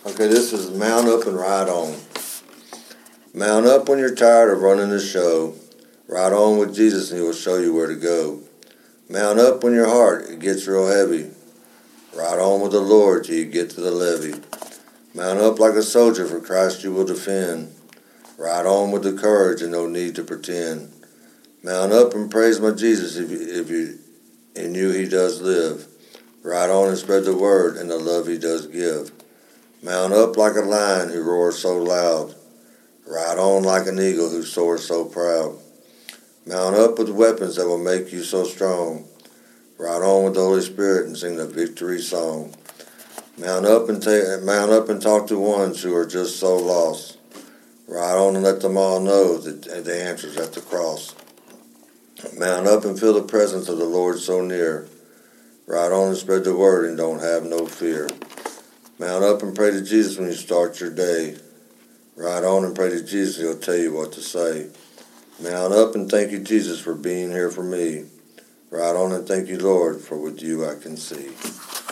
Okay, this is mount up and ride on. Mount up when you're tired of running the show. Ride on with Jesus and he will show you where to go. Mount up when your heart it gets real heavy. Ride on with the Lord till you get to the levee. Mount up like a soldier for Christ you will defend. Ride on with the courage and no need to pretend. Mount up and praise my Jesus if you in you he does live. Ride on and spread the word and the love he does give. Mount up like a lion who roars so loud. Ride on like an eagle who soars so proud. Mount up with weapons that will make you so strong. Ride on with the Holy Spirit and sing the victory song. Mount up and talk to ones who are just so lost. Ride on and let them all know that the answer's at the cross. Mount up and feel the presence of the Lord so near. Ride on and spread the word and don't have no fear. Mount up and pray to Jesus when you start your day. Ride on and pray to Jesus, he'll tell you what to say. Mount up and thank you, Jesus, for being here for me. Ride on and thank you, Lord, for with you I can see.